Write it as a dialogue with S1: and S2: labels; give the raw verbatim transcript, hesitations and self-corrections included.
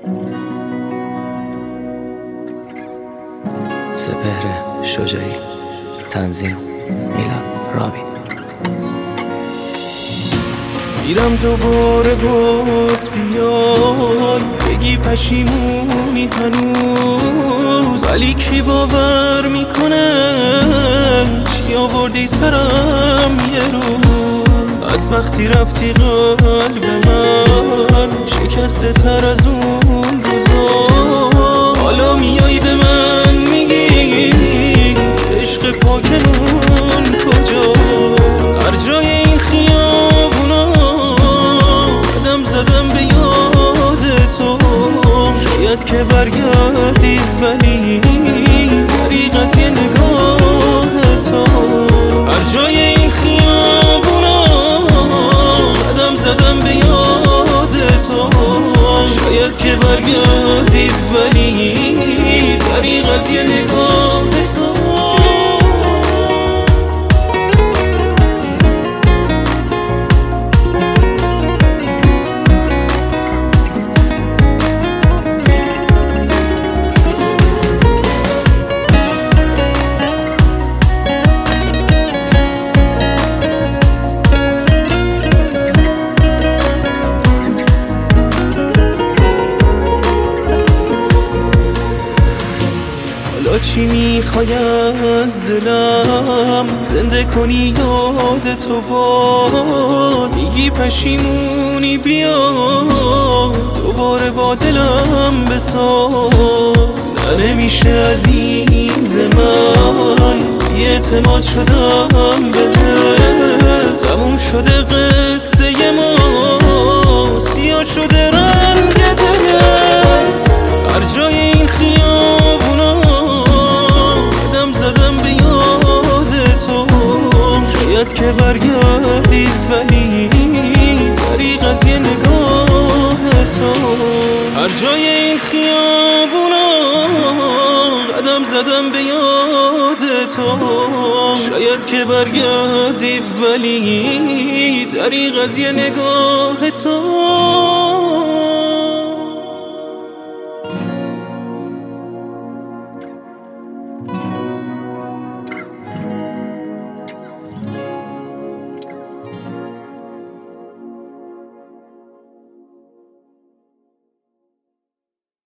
S1: سپهر شجاعی، تنظیم میلاد رابین.
S2: میرم دوباره باز بیای بگی پشیمونی هنوز، ولی کی باور میکنه چی آوردی سرم یه روز. از وقتی رفتی قلب من شکسته تر از اون روزا، حالا میای به من میگی عشق پاکمون کجاست. هر جای این خیابونا قدم زدم به یاد تو، شاید که برگردی ولی طریق از یه نگاه تو. هر جای این خیابونا قدم زدم به یاد تو، شاید که برگردی ولی طریق از یه نگاه تو. چی میخوای از دلم زنده کنی یاد تو باز، میگی پشیمونی بیا دوباره با دلم بساز. نمیشه عزیز من بی‌اعتماد شدم بهت، تموم شده قصه ما سیاه شده رنگ دلت. هر جای این خیابونا که برگردی ولی طریق از یه نگاه تو. هر جای این خیابونا قدم زدم به یاد تو، شاید که برگردی ولی طریق از یه نگاه تو.